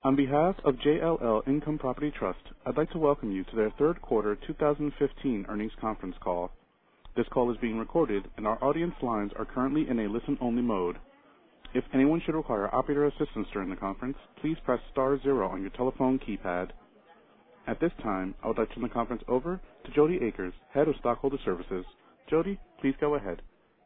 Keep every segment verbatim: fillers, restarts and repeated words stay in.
On behalf of J L L Income Property Trust, I'd like to welcome you to their third quarter two thousand fifteen earnings conference call. This call is being recorded, and our audience lines are currently in a listen-only mode. If anyone should require operator assistance during the conference, please press star zero on your telephone keypad. At this time, I would like to turn the conference over to Jodi Akers, Head of Stockholder Services. Jodi, please go ahead.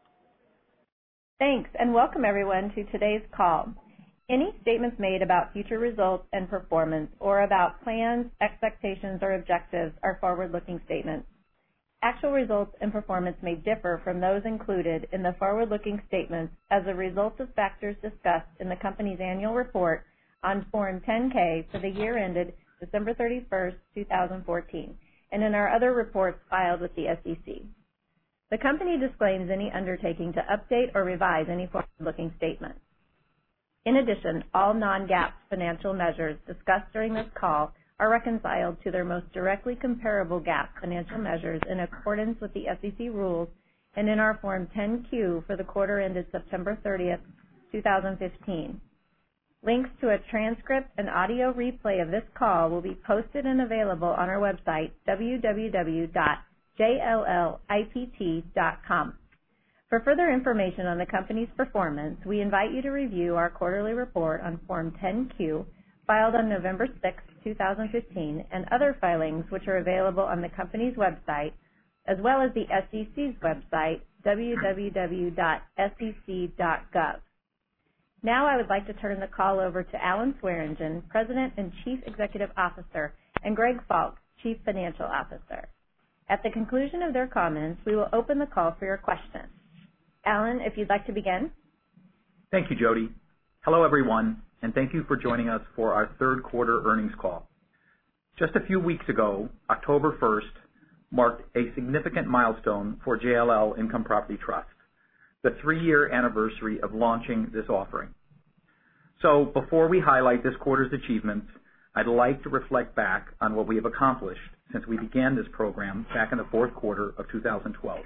Thanks, and welcome everyone to today's call. Any statements made about future results and performance or about plans, expectations, or objectives are forward-looking statements. Actual results and performance may differ from those included in the forward-looking statements as a result of factors discussed in the company's annual report on Form ten K for the year ended December thirty-first, two thousand fourteen, and in our other reports filed with the S E C. The company disclaims any undertaking to update or revise any forward-looking statements. In addition, all non-GAAP financial measures discussed during this call are reconciled to their most directly comparable GAAP financial measures in accordance with the S E C rules and in our Form ten Q for the quarter ended September thirtieth, two thousand fifteen. Links to a transcript and audio replay of this call will be posted and available on our website, w w w dot j l l i p t dot com. For further information on the company's performance, we invite you to review our quarterly report on Form ten Q filed on November sixth, two thousand fifteen, and other filings which are available on the company's website, as well as the S E C's website, w w w dot s e c dot gov. Now I would like to turn the call over to Alan Swearingen, President and Chief Executive Officer, and Greg Falk, Chief Financial Officer. At the conclusion of their comments, we will open the call for your questions. Alan, if you'd like to begin. Thank you, Jodi. Hello, everyone, and thank you for joining us for our third quarter earnings call. Just a few weeks ago, October first, marked a significant milestone for J L L Income Property Trust, the three-year anniversary of launching this offering. So before we highlight this quarter's achievements, I'd like to reflect back on what we have accomplished since we began this program back in the fourth quarter of two thousand twelve.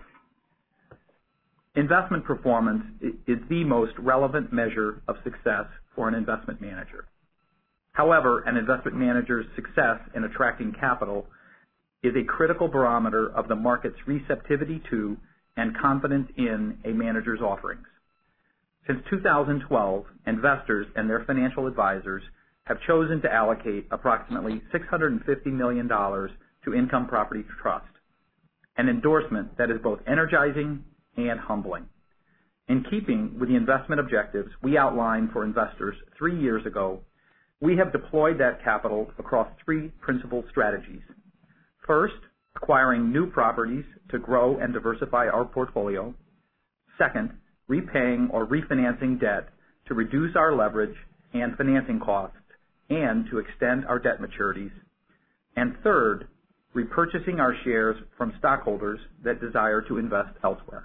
Investment performance is the most relevant measure of success for an investment manager. However, an investment manager's success in attracting capital is a critical barometer of the market's receptivity to and confidence in a manager's offerings. Since two thousand twelve, investors and their financial advisors have chosen to allocate approximately six hundred fifty million dollars to Income Property Trust, an endorsement that is both energizing and humbling. In keeping with the investment objectives we outlined for investors three years ago, we have deployed that capital across three principal strategies. First, acquiring new properties to grow and diversify our portfolio. Second, repaying or refinancing debt to reduce our leverage and financing costs and to extend our debt maturities. And third, repurchasing our shares from stockholders that desire to invest elsewhere.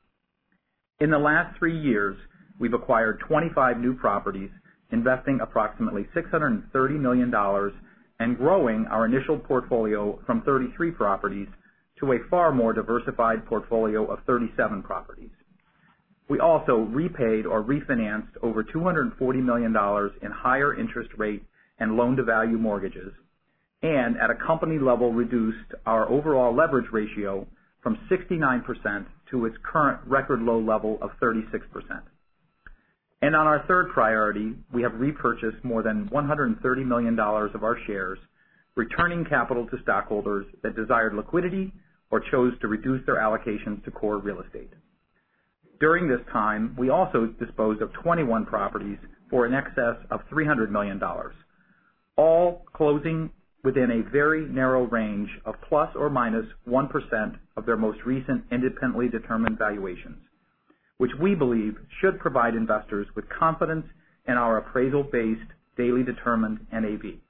In the last three years, we've acquired twenty-five new properties, investing approximately six hundred thirty million dollars and growing our initial portfolio from thirty-three properties to a far more diversified portfolio of thirty-seven properties. We also repaid or refinanced over two hundred forty million dollars in higher interest rate and loan-to-value mortgages, and at a company level reduced our overall leverage ratio from sixty-nine percent to its current record low level of thirty-six percent. And on our third priority, we have repurchased more than one hundred thirty million dollars of our shares, returning capital to stockholders that desired liquidity or chose to reduce their allocations to core real estate. During this time, we also disposed of twenty-one properties for in excess of three hundred million dollars, all closing within a very narrow range of plus or minus one percent of their most recent independently determined valuations, which we believe should provide investors with confidence in our appraisal-based, daily determined N A V.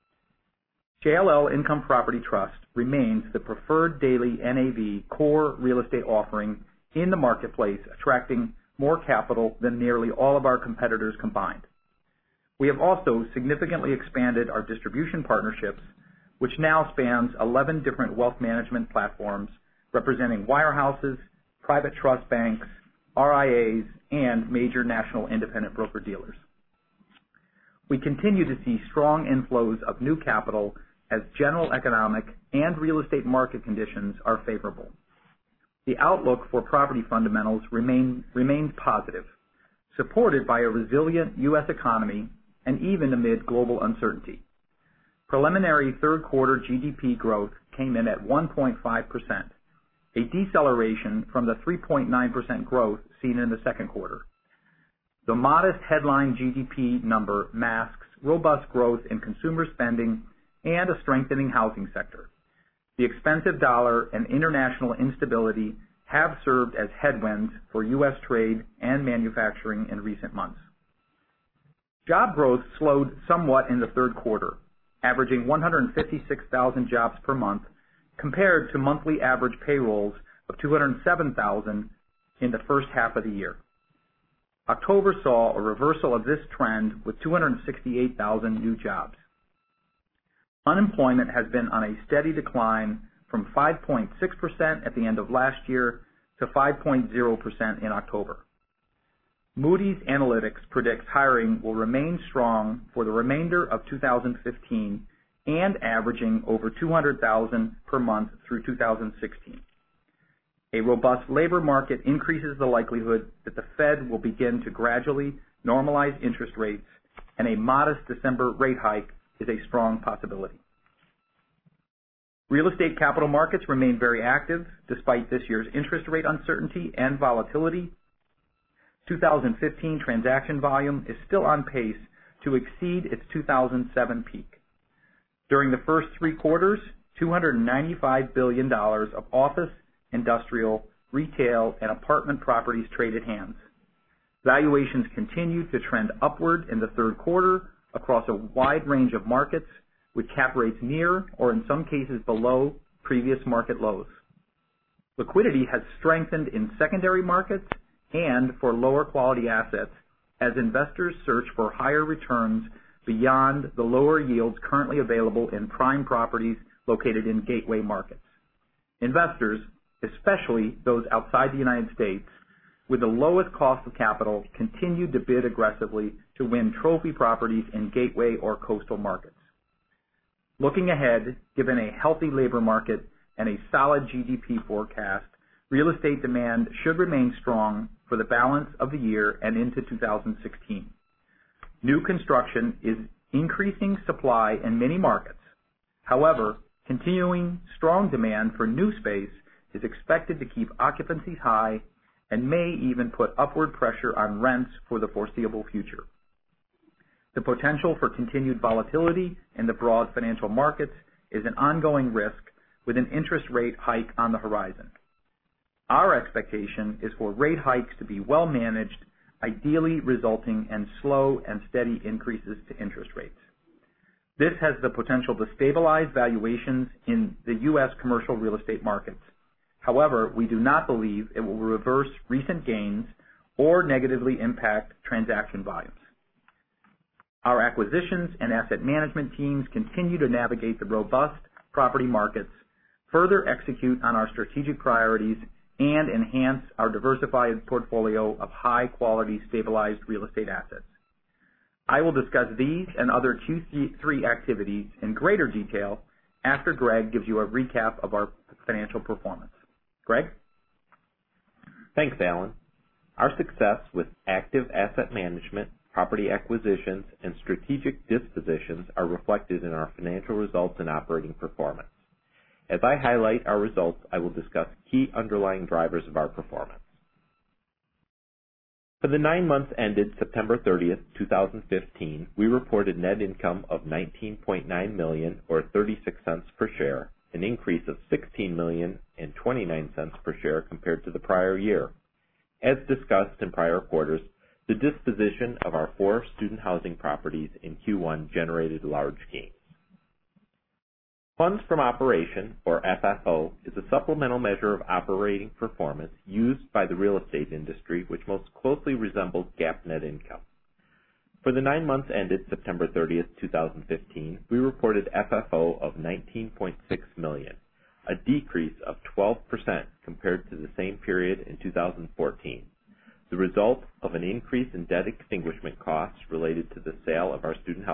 J L L Income Property Trust remains the preferred daily N A V core real estate offering in the marketplace, attracting more capital than nearly all of our competitors combined. We have also significantly expanded our distribution partnerships, which now spans eleven different wealth management platforms representing wirehouses, private trust banks, R I As, and major national independent broker-dealers. We continue to see strong inflows of new capital as general economic and real estate market conditions are favorable. The outlook for property fundamentals remain, remains positive, supported by a resilient U S economy and even amid global uncertainty. Preliminary third quarter G D P growth came in at one point five percent, a deceleration from the three point nine percent growth seen in the second quarter. The modest headline G D P number masks robust growth in consumer spending and a strengthening housing sector. The expensive dollar and international instability have served as headwinds for U S trade and manufacturing in recent months. Job growth slowed somewhat in the third quarter, averaging one hundred fifty-six thousand jobs per month compared to monthly average payrolls of two hundred seven thousand in the first half of the year. October saw a reversal of this trend with two hundred sixty-eight thousand new jobs. Unemployment has been on a steady decline from five point six percent at the end of last year to five point zero percent in October. Moody's Analytics predicts hiring will remain strong for the remainder of two thousand fifteen and averaging over two hundred thousand per month through two thousand sixteen. A robust labor market increases the likelihood that the Fed will begin to gradually normalize interest rates, and a modest December rate hike is a strong possibility. Real estate capital markets remain very active despite this year's interest rate uncertainty and volatility. two thousand fifteen transaction volume is still on pace to exceed its two thousand seven peak. During the first three quarters, two hundred ninety-five billion dollars of office, industrial, retail, and apartment properties traded hands. Valuations continued to trend upward in the third quarter across a wide range of markets, with cap rates near or in some cases below previous market lows. Liquidity has strengthened in secondary markets and for lower quality assets as investors search for higher returns beyond the lower yields currently available in prime properties located in gateway markets. Investors, especially those outside the United States, with the lowest cost of capital, continue to bid aggressively to win trophy properties in gateway or coastal markets. Looking ahead, given a healthy labor market and a solid G D P forecast, real estate demand should remain strong for the balance of the year and into two thousand sixteen. New construction is increasing supply in many markets. However, continuing strong demand for new space is expected to keep occupancies high and may even put upward pressure on rents for the foreseeable future. The potential for continued volatility in the broad financial markets is an ongoing risk with an interest rate hike on the horizon. Our expectation is for rate hikes to be well managed, ideally resulting in slow and steady increases to interest rates. This has the potential to stabilize valuations in the U S commercial real estate markets. However, we do not believe it will reverse recent gains or negatively impact transaction volumes. Our acquisitions and asset management teams continue to navigate the robust property markets, further execute on our strategic priorities, and enhance our diversified portfolio of high-quality, stabilized real estate assets. I will discuss these and other Q three activities in greater detail after Greg gives you a recap of our financial performance. Greg? Thanks, Alan. Our success with active asset management, property acquisitions, and strategic dispositions are reflected in our financial results and operating performance. As I highlight our results, I will discuss key underlying drivers of our performance. For the nine months ended September thirtieth, two thousand fifteen, we reported net income of nineteen point nine million dollars or thirty-six cents per share, an increase of sixteen million dollars and twenty-nine cents per share compared to the prior year. As discussed in prior quarters, the disposition of our four student housing properties in Q one generated large gains. Funds from operation, or F F O, is a supplemental measure of operating performance used by the real estate industry, which most closely resembles GAAP net income. For the nine months ended September thirtieth, two thousand fifteen, we reported F F O of nineteen point six million dollars, a decrease of twelve percent compared to the same period in two thousand fourteen, the result of an increase in debt extinguishment costs related to the sale of our student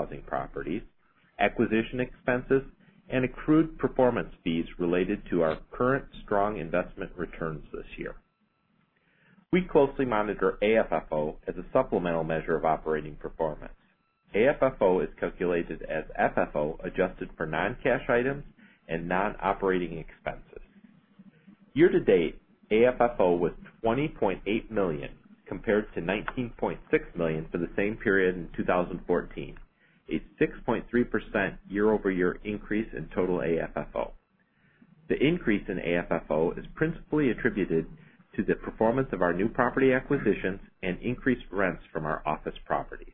acquisition expenses, and accrued performance fees related to our current strong investment returns this year. We closely monitor A F F O as a supplemental measure of operating performance. A F F O is calculated as F F O adjusted for non-cash items and non-operating expenses. Year-to-date, A F F O was twenty point eight million dollars compared to nineteen point six million dollars for the same period in two thousand fourteen, a six point three percent year-over-year increase in total A F F O. The increase in A F F O is principally attributed to the performance of our new property acquisitions and increased rents from our office properties.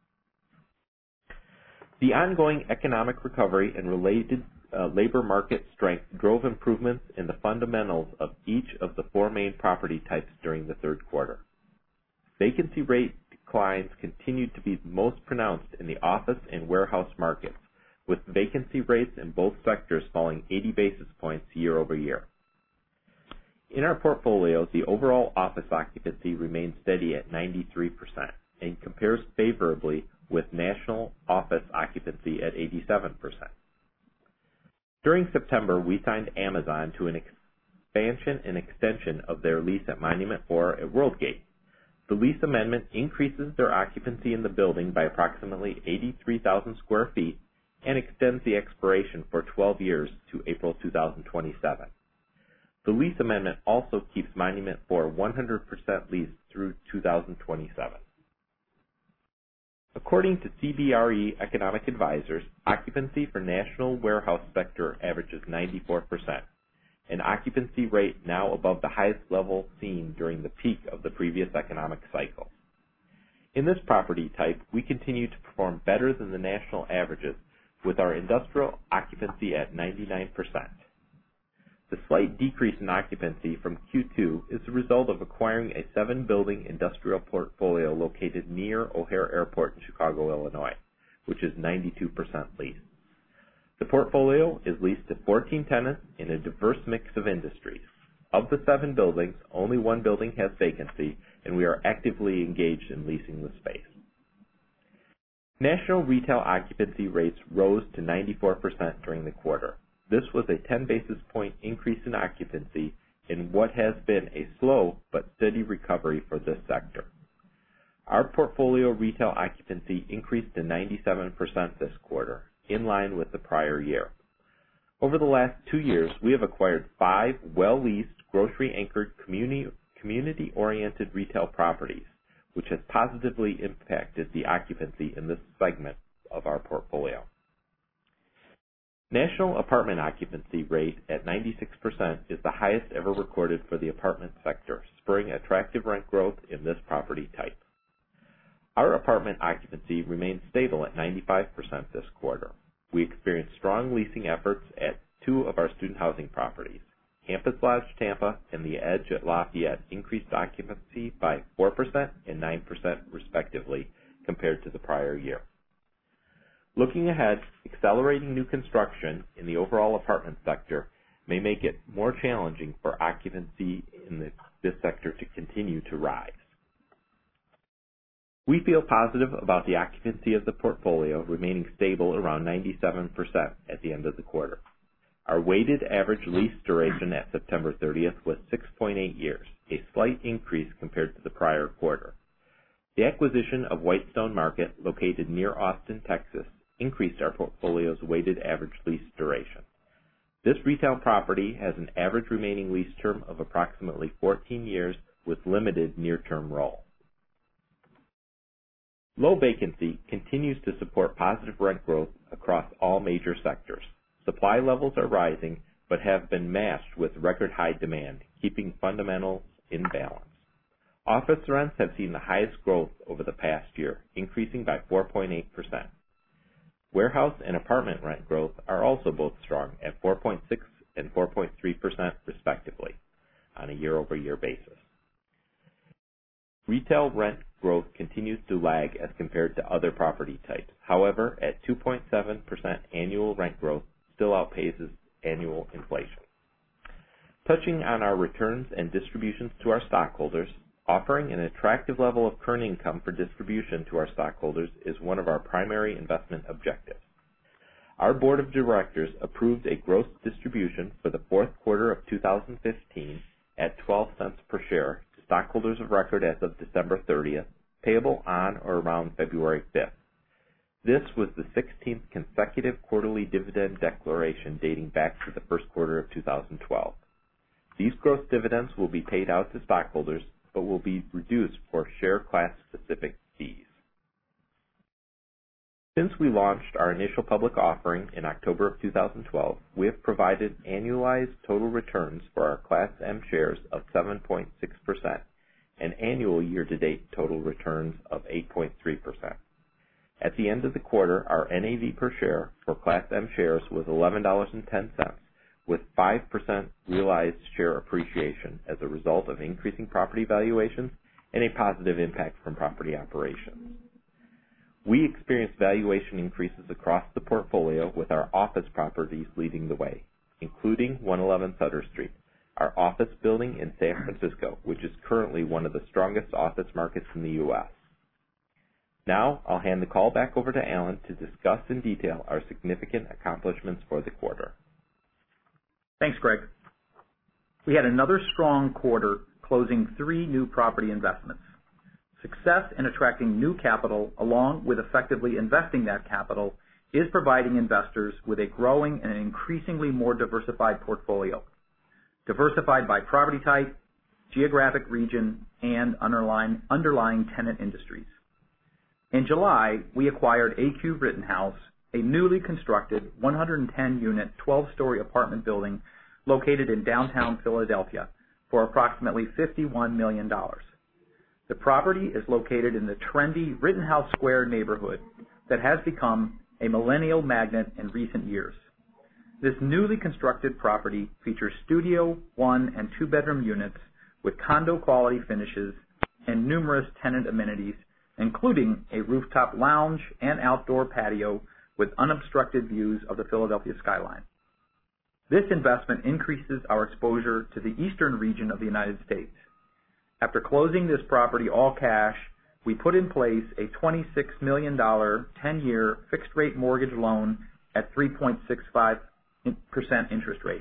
The ongoing economic recovery and related uh, labor market strength drove improvements in the fundamentals of each of the four main property types during the third quarter. Vacancy rate declines continued to be most pronounced in the office and warehouse markets, with vacancy rates in both sectors falling eighty basis points year over year. In our portfolio, the overall office occupancy remains steady at ninety-three percent and compares favorably with national office occupancy at eighty-seven percent. During September, we signed Amazon to an expansion and extension of their lease at Monument four at Worldgate. The lease amendment increases their occupancy in the building by approximately eighty-three thousand square feet and extends the expiration for twelve years to April two thousand twenty-seven. The lease amendment also keeps Monument four one hundred percent leased through two thousand twenty-seven. According to C B R E Economic Advisors, occupancy for national warehouse sector averages ninety-four percent, an occupancy rate now above the highest level seen during the peak of the previous economic cycle. In this property type, we continue to perform better than the national averages, with our industrial occupancy at ninety-nine percent. The slight decrease in occupancy from Q two is the result of acquiring a seven-building industrial portfolio located near O'Hare Airport in Chicago, Illinois, which is ninety-two percent leased. The portfolio is leased to fourteen tenants in a diverse mix of industries. Of the seven buildings, only one building has vacancy, and we are actively engaged in leasing the space. National retail occupancy rates rose to ninety-four percent during the quarter. This was a ten basis point increase in occupancy in what has been a slow but steady recovery for this sector. Our portfolio retail occupancy increased to ninety-seven percent this quarter, in line with the prior year. Over the last two years, we have acquired five well-leased, grocery-anchored, community, community-oriented retail properties, which has positively impacted the occupancy in this segment of our portfolio. National apartment occupancy rate at ninety-six percent is the highest ever recorded for the apartment sector, spurring attractive rent growth in this property type. Our apartment occupancy remained stable at ninety-five percent this quarter. We experienced strong leasing efforts at two of our student housing properties. Campus Lodge Tampa and The Edge at Lafayette increased occupancy by four percent and nine percent respectively compared to the prior year. Looking ahead, accelerating new construction in the overall apartment sector may make it more challenging for occupancy in the, this sector to continue to rise. We feel positive about the occupancy of the portfolio remaining stable around ninety-seven percent at the end of the quarter. Our weighted average lease duration at September thirtieth was six point eight years, a slight increase compared to the prior quarter. The acquisition of Whitestone Market, located near Austin, Texas, increased our portfolio's weighted average lease duration. This retail property has an average remaining lease term of approximately fourteen years with limited near-term roll. Low vacancy continues to support positive rent growth across all major sectors. Supply levels are rising, but have been matched with record high demand, keeping fundamentals in balance. Office rents have seen the highest growth over the past year, increasing by four point eight percent. Warehouse and apartment rent growth are also both strong at four point six and four point three percent respectively on a year-over-year basis. Retail rent growth continues to lag as compared to other property types. However, at two point seven percent annual rent growth still outpaces annual inflation. Touching on our returns and distributions to our stockholders, offering an attractive level of current income for distribution to our stockholders is one of our primary investment objectives. Our Board of Directors approved a gross distribution for the fourth quarter of two thousand fifteen at twelve cents per share to stockholders of record as of December thirtieth, payable on or around February fifth. This was the sixteenth consecutive quarterly dividend declaration dating back to the first quarter of two thousand twelve. These gross dividends will be paid out to stockholders, but will be reduced for share class-specific fees. Since we launched our initial public offering in October of two thousand twelve, we have provided annualized total returns for our Class M shares of seven point six percent and annual year-to-date total returns of eight point three percent. At the end of the quarter, our N A V per share for Class M shares was eleven dollars and ten cents, with five percent realized share appreciation as a result of increasing property valuations and a positive impact from property operations. We experienced valuation increases across the portfolio, with our office properties leading the way, including one eleven Sutter Street, our office building in San Francisco, which is currently one of the strongest office markets in the U S Now, I'll hand the call back over to Alan to discuss in detail our significant accomplishments for the quarter. Thanks, Greg. We had another strong quarter, closing three new property investments. Success in attracting new capital, along with effectively investing that capital, is providing investors with a growing and increasingly more diversified portfolio, diversified by property type, geographic region, and underlying, underlying tenant industries. In July, we acquired A Q Rittenhouse, a newly constructed one hundred ten unit, twelve story apartment building located in downtown Philadelphia, for approximately fifty-one million dollars. The property is located in the trendy Rittenhouse Square neighborhood that has become a millennial magnet in recent years. This newly constructed property features studio, one, and two-bedroom units with condo-quality finishes and numerous tenant amenities, including a rooftop lounge and outdoor patio with unobstructed views of the Philadelphia skyline. This investment increases our exposure to the eastern region of the United States. After closing this property all cash, we put in place a twenty-six million dollars ten-year fixed-rate mortgage loan at three point six five percent interest rate.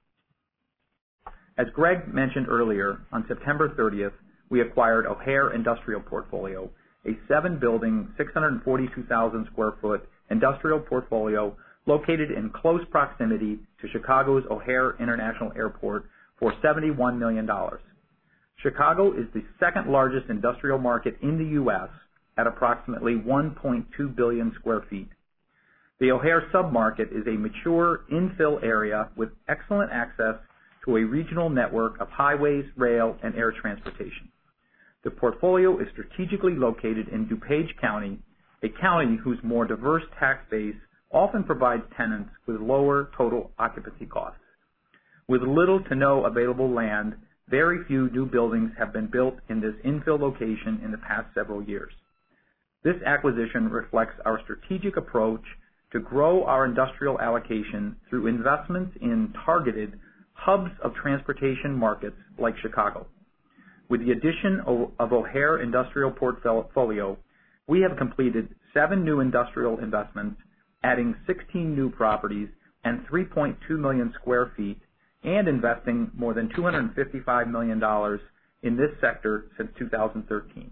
As Greg mentioned earlier, on September thirtieth, we acquired O'Hare Industrial Portfolio, a seven-building, six hundred forty-two thousand square foot industrial portfolio located in close proximity to Chicago's O'Hare International Airport for seventy-one million dollars. Chicago is the second largest industrial market in the U S at approximately one point two billion square feet. The O'Hare submarket is a mature infill area with excellent access to a regional network of highways, rail, and air transportation. The portfolio is strategically located in DuPage County, a county whose more diverse tax base often provides tenants with lower total occupancy costs. With little to no available land, very few new buildings have been built in this infill location in the past several years. This acquisition reflects our strategic approach to grow our industrial allocation through investments in targeted hubs of transportation markets like Chicago. With the addition of O'Hare Industrial Portfolio, we have completed seven new industrial investments, adding sixteen new properties and three point two million square feet, and investing more than two hundred fifty-five million dollars in this sector since two thousand thirteen.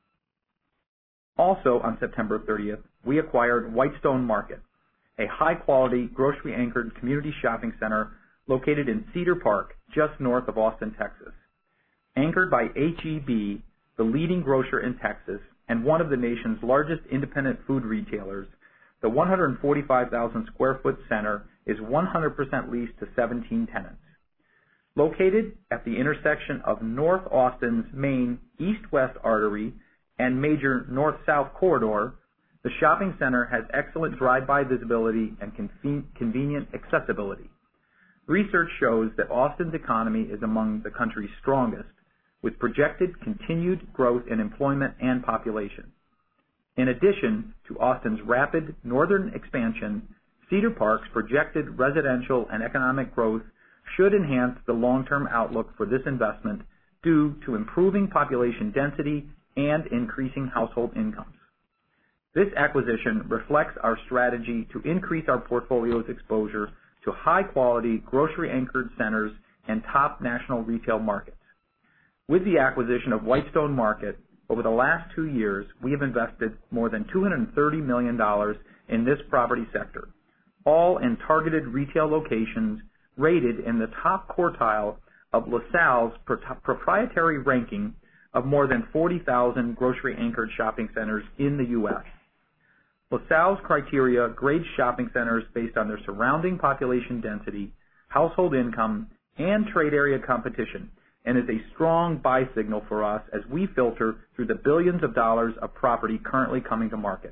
Also on September thirtieth, we acquired Whitestone Market, a high-quality, grocery-anchored community shopping center located in Cedar Park, just north of Austin, Texas. Anchored by H E B, the leading grocer in Texas and one of the nation's largest independent food retailers, the one hundred forty-five thousand square foot center is one hundred percent leased to seventeen tenants. Located at the intersection of North Austin's main east-west artery and major north-south corridor, the shopping center has excellent drive-by visibility and conven- convenient accessibility. Research shows that Austin's economy is among the country's strongest, with projected continued growth in employment and population. In addition to Austin's rapid northern expansion, Cedar Park's projected residential and economic growth should enhance the long-term outlook for this investment due to improving population density and increasing household incomes. This acquisition reflects our strategy to increase our portfolio's exposure to high-quality, grocery-anchored centers and top national retail markets. With the acquisition of Whitestone Market, over the last two years, we have invested more than two hundred thirty million dollars in this property sector, all in targeted retail locations rated in the top quartile of LaSalle's proprietary ranking of more than forty thousand grocery-anchored shopping centers in the U S LaSalle's criteria grades shopping centers based on their surrounding population density, household income, and trade area competition, and is a strong buy signal for us as we filter through the billions of dollars of property currently coming to market.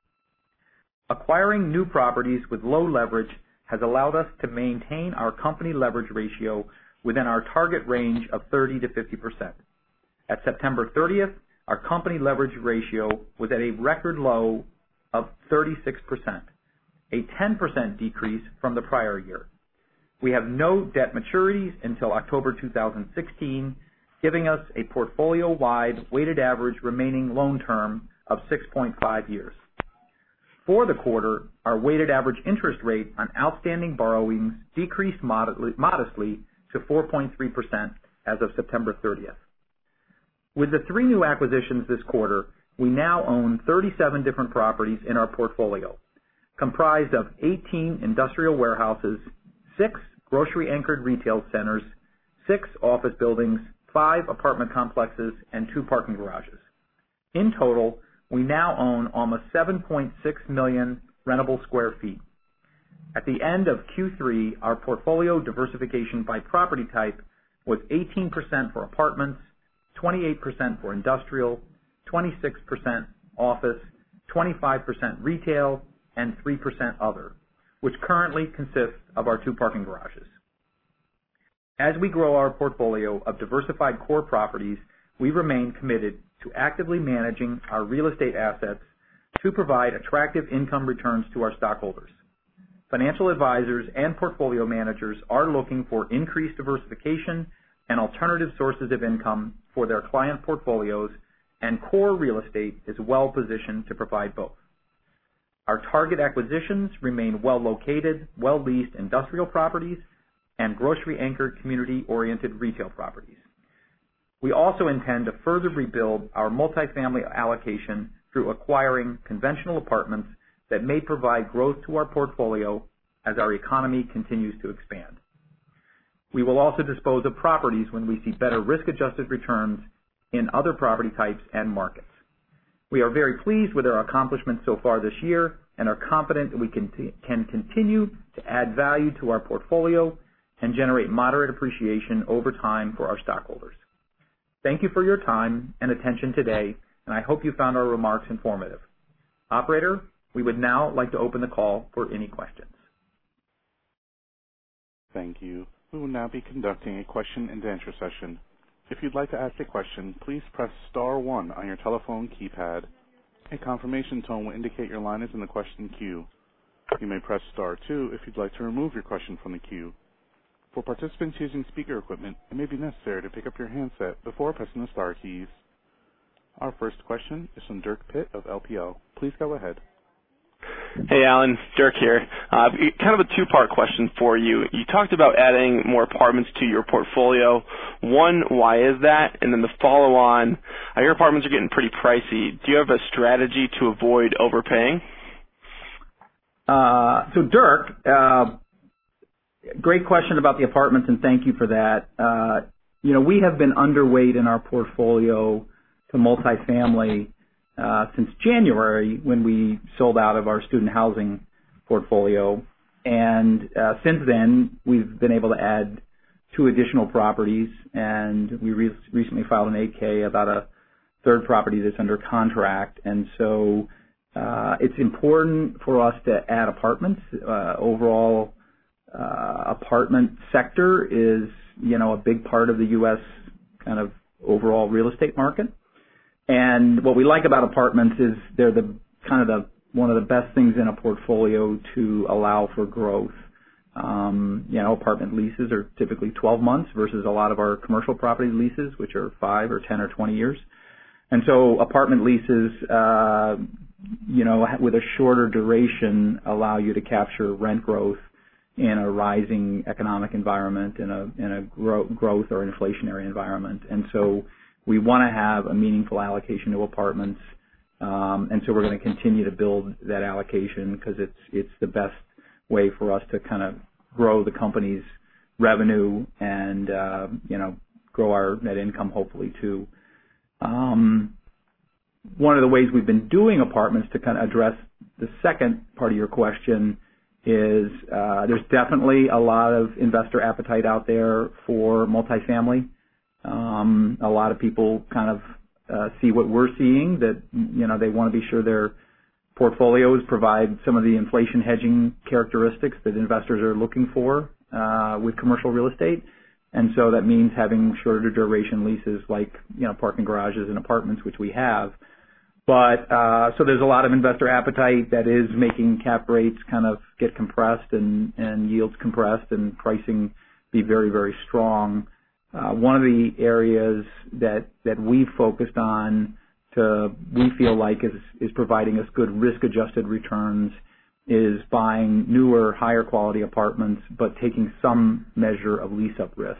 Acquiring new properties with low leverage has allowed us to maintain our company leverage ratio within our target range of thirty to fifty percent. At September thirtieth, our company leverage ratio was at a record low of thirty-six percent, a ten percent decrease from the prior year. We have no debt maturities until October two thousand sixteen, giving us a portfolio-wide weighted average remaining loan term of six point five years. For the quarter, our weighted average interest rate on outstanding borrowings decreased modestly to four point three percent as of September thirtieth. With the three new acquisitions this quarter, we now own thirty-seven different properties in our portfolio, comprised of eighteen industrial warehouses, six grocery-anchored retail centers, six office buildings, five apartment complexes, and two parking garages. In total, we now own almost seven point six million rentable square feet. At the end of Q three, our portfolio diversification by property type was eighteen percent for apartments, twenty-eight percent for industrial, twenty-six percent office, twenty-five percent retail, and three percent other, which currently consists of our two parking garages. As we grow our portfolio of diversified core properties, we remain committed to actively managing our real estate assets to provide attractive income returns to our stockholders. Financial advisors and portfolio managers are looking for increased diversification and alternative sources of income for their client portfolios, and core real estate is well positioned to provide both. Our target acquisitions remain well-located, well-leased industrial properties and grocery-anchored community-oriented retail properties. We also intend to further rebuild our multifamily allocation through acquiring conventional apartments that may provide growth to our portfolio as our economy continues to expand. We will also dispose of properties when we see better risk-adjusted returns in other property types and markets. We are very pleased with our accomplishments so far this year and are confident that we can, t- can continue to add value to our portfolio and generate moderate appreciation over time for our stockholders. Thank you for your time and attention today, and I hope you found our remarks informative. Operator, we would now like to open the call for any questions. Thank you. We will now be conducting a question and answer session. If you'd like to ask a question, please press star one on your telephone keypad. A confirmation tone will indicate your line is in the question queue. You may press star two if you'd like to remove your question from the queue. For participants using speaker equipment, it may be necessary to pick up your handset before pressing the star keys. Our first question is from Dirk Pitt of L P L. Please go ahead. Hey, Alan. Dirk here. Uh, kind of a two-part question for you. You talked about adding more apartments to your portfolio. One, why is that? And then the follow-on, I hear apartments are getting pretty pricey. Do you have a strategy to avoid overpaying? Uh, so, Dirk, uh, great question about the apartments, and thank you for that. Uh, you know, we have been underweight in our portfolio to multifamily Uh, since January, when we sold out of our student housing portfolio. And uh, since then, we've been able to add two additional properties, and we re- recently filed an eight K about a third property that's under contract. And so uh, it's important for us to add apartments. Uh, overall, uh, apartment sector is, you know, a big part of the U S kind of overall real estate market. And what we like about apartments is they're the kind of the one of the best things in a portfolio to allow for growth. Um, you know, apartment leases are typically twelve months versus a lot of our commercial property leases, which are five or ten or twenty years. And so apartment leases, uh, you know, with a shorter duration, allow you to capture rent growth in a rising economic environment, in a in a gro- growth or inflationary environment. And so we want to have a meaningful allocation to apartments, um, and so we're going to continue to build that allocation because it's it's the best way for us to kind of grow the company's revenue and uh, you know grow our net income hopefully too. Um, one of the ways we've been doing apartments to kind of address the second part of your question is uh, there's definitely a lot of investor appetite out there for multifamily. Um, a lot of people kind of uh, see what we're seeing, that you know they want to be sure their portfolios provide some of the inflation hedging characteristics that investors are looking for uh, with commercial real estate. And so that means having shorter duration leases like you know parking garages and apartments, which we have. But uh, so there's a lot of investor appetite that is making cap rates kind of get compressed and, and yields compressed and pricing be very, very strong. Uh, one of the areas that that we've focused on to we feel like is is providing us good risk-adjusted returns is buying newer, higher quality apartments, but taking some measure of lease-up risk.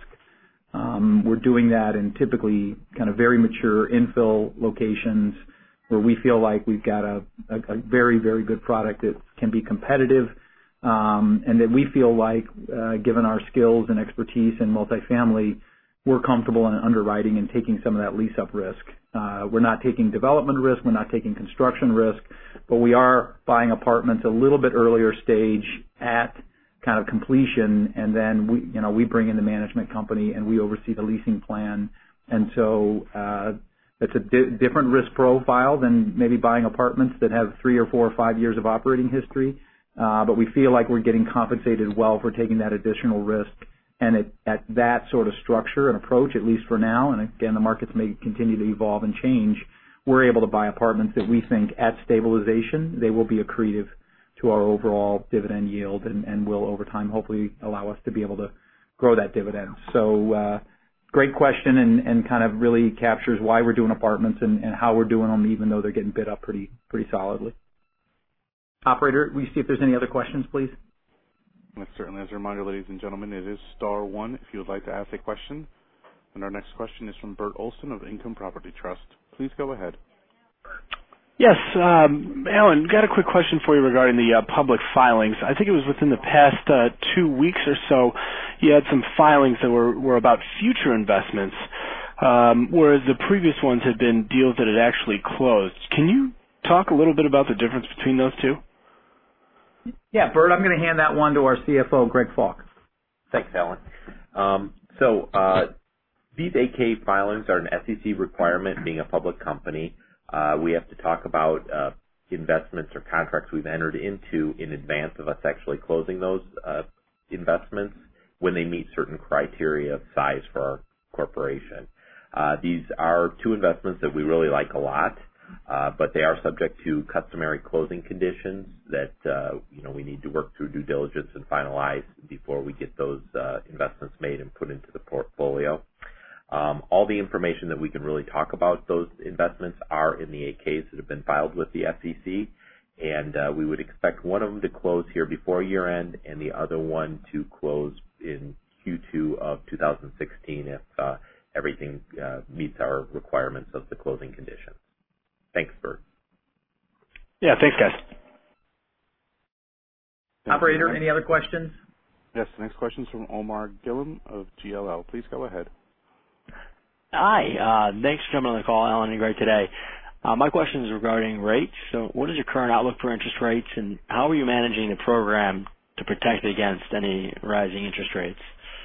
Um, we're doing that in typically kind of very mature infill locations where we feel like we've got a, a, a very, very good product that can be competitive, um, and that we feel like, uh, given our skills and expertise in multifamily, we're comfortable in underwriting and taking some of that lease-up risk. Uh, we're not taking development risk, we're not taking construction risk, but we are buying apartments a little bit earlier stage at kind of completion, and then we, you know, we bring in the management company and we oversee the leasing plan, and so uh, it's a di- different risk profile than maybe buying apartments that have three or four or five years of operating history, uh, but we feel like we're getting compensated well for taking that additional risk. And it, at that sort of structure and approach, at least for now, and again, the markets may continue to evolve and change, we're able to buy apartments that we think at stabilization, they will be accretive to our overall dividend yield and, and will over time hopefully allow us to be able to grow that dividend. So uh, great question and, and kind of really captures why we're doing apartments and, and how we're doing them even though they're getting bid up pretty pretty solidly. Operator, will you see if there's any other questions, please? Yes, certainly. As a reminder, ladies and gentlemen, it is star one if you would like to ask a question. And our next question is from Bert Olson of Income Property Trust. Please go ahead. Yes, um, Alan, got a quick question for you regarding the uh, public filings. I think it was within the past uh, two weeks or so, you had some filings that were, were about future investments, um, whereas the previous ones had been deals that had actually closed. Can you talk a little bit about the difference between those two? Yeah, Bert, I'm going to hand that one to our C F O, Greg Falk. Thanks, Alan. Um, so uh, these eight K filings are an S E C requirement, being a public company. Uh, we have to talk about uh, investments or contracts we've entered into in advance of us actually closing those uh, investments when they meet certain criteria of size for our corporation. Uh, these are two investments that we really like a lot. Uh, but they are subject to customary closing conditions that uh, you know we need to work through due diligence and finalize before we get those uh, investments made and put into the portfolio. Um, all the information that we can really talk about those investments are in the eight Ks that have been filed with the S E C, and uh, we would expect one of them to close here before year end and the other one to close in Q two of two thousand sixteen if uh, everything uh, meets our requirements of the closing conditions. Thanks, Bert. Yeah, thanks, guys. Thank Operator, you. any other questions? Yes, the next question is from Omar Gillum of G L L. Please go ahead. Hi, uh, thanks for jumping on the call, Alan and Greg, today. Uh, my question is regarding rates. So what is your current outlook for interest rates, and how are you managing the program to protect against any rising interest rates?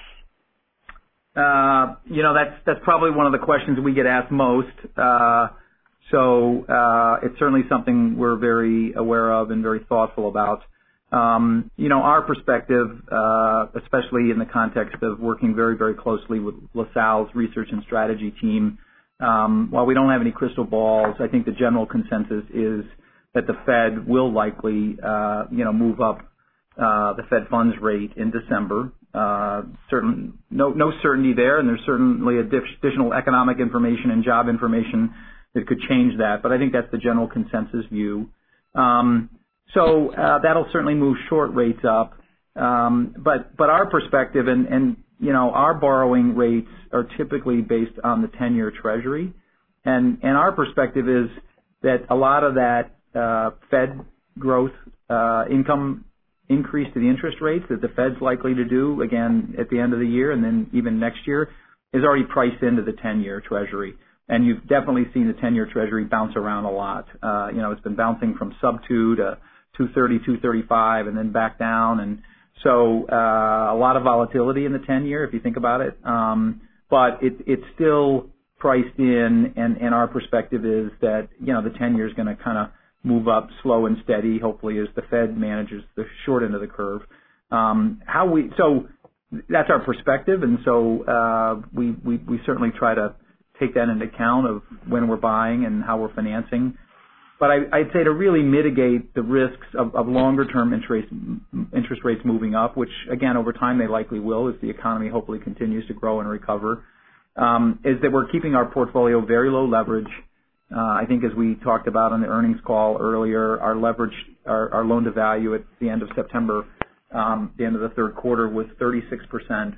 Uh, you know, that's that's probably one of the questions we get asked most. Uh, So uh, it's certainly something we're very aware of and very thoughtful about. Um, you know, our perspective, uh, especially in the context of working very, very closely with LaSalle's research and strategy team, um, while we don't have any crystal balls, I think the general consensus is that the Fed will likely, uh, you know, move up uh, the Fed funds rate in December. Uh, certain, no, no certainty there, and there's certainly additional economic information and job information that could change that, but I think that's the general consensus view. Um, so uh, that'll certainly move short rates up. Um, but but our perspective and, and you know our borrowing rates are typically based on the ten-year Treasury, and and our perspective is that a lot of that uh, Fed growth uh, income increase to the interest rates that the Fed's likely to do again at the end of the year and then even next year is already priced into the ten-year Treasury. And you've definitely seen the ten-year Treasury bounce around a lot. Uh, you know, it's been bouncing from sub two to two thirty, two thirty-five, and then back down. And so uh, a lot of volatility in the ten-year, if you think about it. Um, but it, it's still priced in, and, and our perspective is that, you know, the ten-year is going to kind of move up slow and steady, hopefully, as the Fed manages the short end of the curve. Um, how we so that's our perspective, and so uh, we, we we certainly try to take that into account of when we're buying and how we're financing. But I, I'd say to really mitigate the risks of, of longer-term interest, interest rates moving up, which, again, over time they likely will as the economy hopefully continues to grow and recover, um, is that we're keeping our portfolio very low leverage. Uh, I think as we talked about on the earnings call earlier, our leverage, our, our loan-to-value at the end of September, um, the end of the third quarter, was thirty-six percent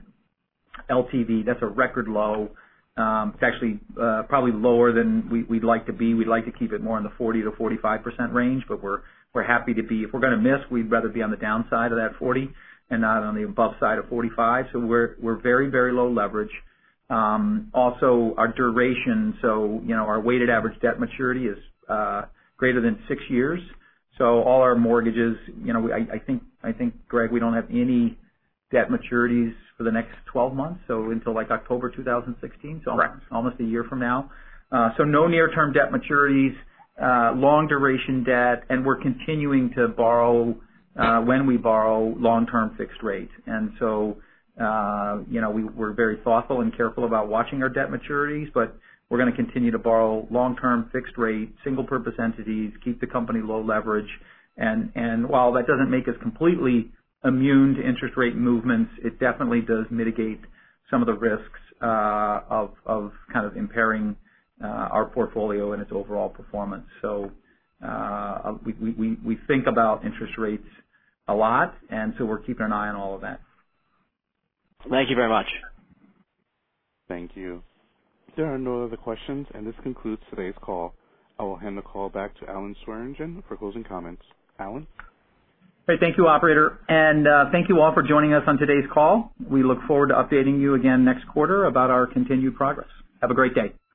L T V. That's a record low. Um, it's actually uh, probably lower than we, we'd like to be. We'd like to keep it more in the forty to forty-five percent range, but we're we're happy to be. If we're going to miss, we'd rather be on the downside of that forty and not on the above side of forty-five. So we're we're very very low leverage. Um, also, our duration. So you know, our weighted average debt maturity is uh, greater than six years. So all our mortgages, you know, I, I think I think Greg, we don't have any debt maturities for the next twelve months, so until like October two thousand sixteen, so almost, almost a year from now. Uh, so no near-term debt maturities, uh, long duration debt, and we're continuing to borrow uh, when we borrow long-term fixed rate. And so, uh, you know, we, we're very thoughtful and careful about watching our debt maturities, but we're going to continue to borrow long-term fixed rate, single-purpose entities, keep the company low leverage, and and while that doesn't make us completely immune to interest rate movements, it definitely does mitigate some of the risks uh, of, of kind of impairing uh, our portfolio and its overall performance. So uh, we, we, we think about interest rates a lot, and so we're keeping an eye on all of that. Thank you very much. Thank you. There are no other questions, and this concludes today's call. I will hand the call back to Alan Swearingen for closing comments. Alan? Great. Thank you, operator. And uh, thank you all for joining us on today's call. We look forward to updating you again next quarter about our continued progress. Have a great day.